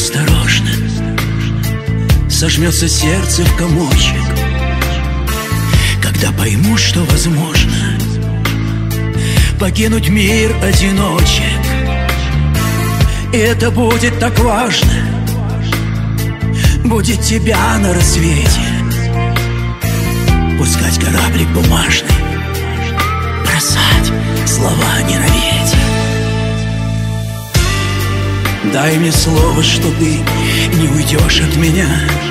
осторожно сожмется сердце в комочек, когда пойму, что возможно покинуть мир одиночек. И это будет так важно, будет тебя на рассвете пускать кораблик бумажный, бросать слова не на ветер. Дай мне слово, что ты не уйдешь от меня.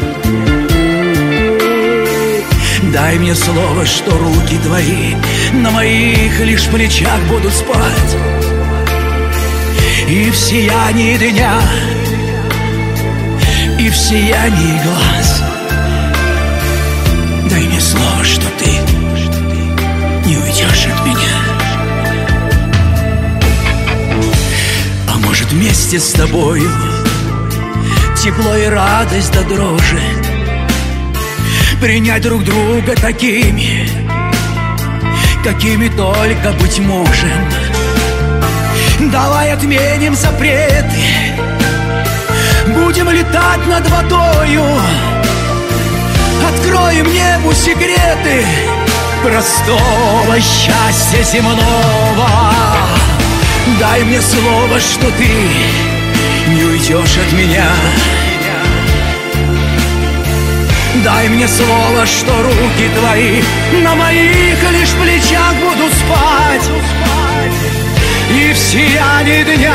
Дай мне слово, что руки твои на моих лишь плечах будут спать. И в сиянии дня, и в сиянии глаз. Дай мне слово, что ты не уйдешь от меня. А может, вместе с тобою тепло и радость до дрожи принять друг друга такими, какими только быть можем. Давай отменим запреты, будем летать над водою, откроем небу секреты простого счастья земного. Дай мне слово, что ты не уйдешь от меня. Дай мне слово, что руки твои на моих лишь плечах будут спать. И в сиянии дня,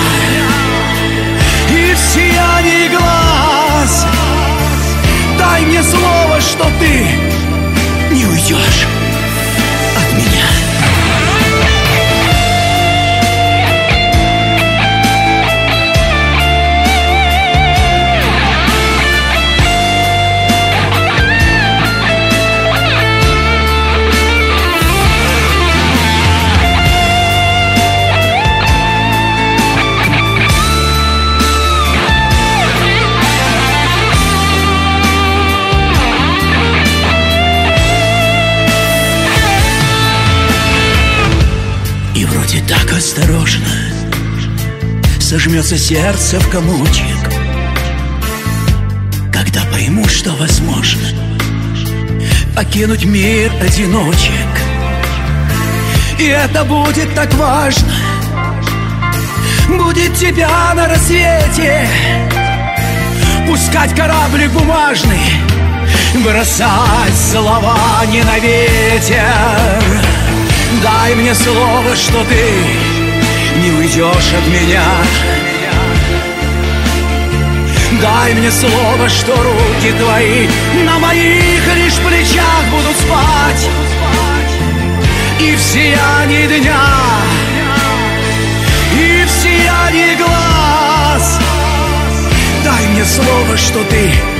и в сиянии глаз. Дай мне слово, что ты не уйдешь от меня. И вроде так осторожно сожмется сердце в комочек, когда пойму, что возможно покинуть мир одиночек. И это будет так важно, будет тебя на рассвете пускать кораблик бумажный, бросать слова не на ветер. Дай мне слово, что ты не уйдешь от меня. Дай мне слово, что руки твои на моих лишь плечах будут спать. И в сиянии дня, и в сиянии глаз. Дай мне слово, что ты